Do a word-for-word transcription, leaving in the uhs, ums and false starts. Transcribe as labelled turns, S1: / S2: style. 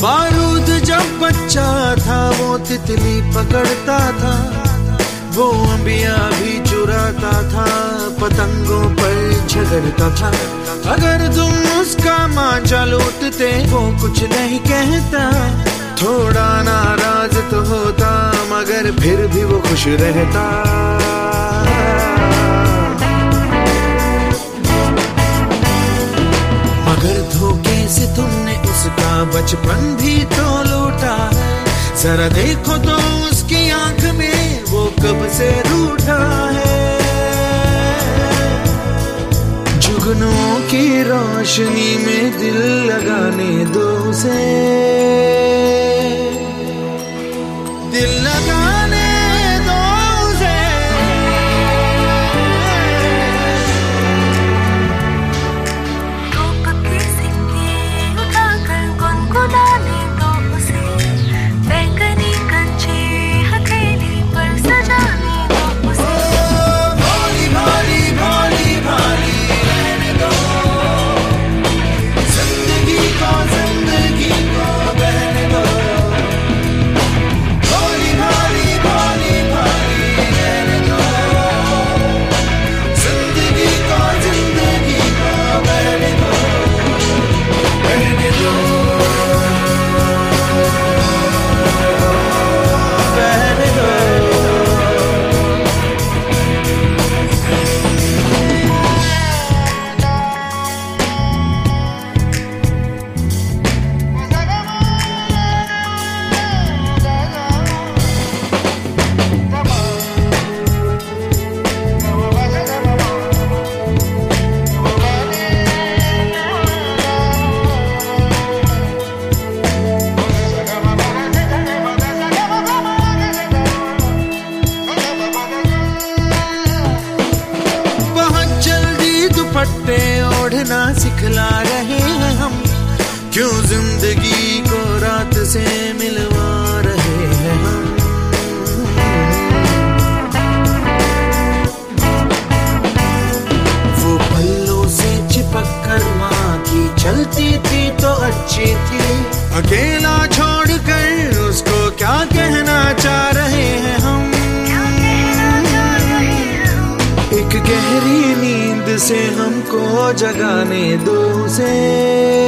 S1: बारूद जब बच्चा था वो तितली पकड़ता था, वो अंबिया भी चुराता था, पतंगों पर झगड़ता था। अगर तुम उसका मांझा लूटते वो कुछ नहीं कहता, थोड़ा नाराज तो होता मगर फिर भी वो खुश रहता। मगर धोखे से तुमने उसका बचपन भी तो लूटा है, जरा देखो तो उसकी आंख में वो कब से रूठा है। जुगनों की रोशनी में दिल लगाने दो उसे, दिल लगाने दो उसे।
S2: धूप के सिक्के उठाकर गुनगुनाने दो उसे, बैंगनी कंचे हथेली पर सजाने दो उसे।
S1: भोली भाली भोली भाली रहने दो, जिंदगी को जिंदगी को बहने दो। भोली भाली भोली भाली रहने दो, जिंदगी को जिंदगी को बहने दो, बहने दो, बहने दो। दुपट्टे ओढ़ना सिखला रहे हैं हम, क्यों जिंदगी को रात से मिलवा रहे हैं हम। वो पल्लों से चिपक कर माँ की चलती थी तो अच्छी थी, अकेला छोड़कर उसको क्या कहना चाह रहे हैं हम। एक गहरी नींद से हमको जगाने दो उसे।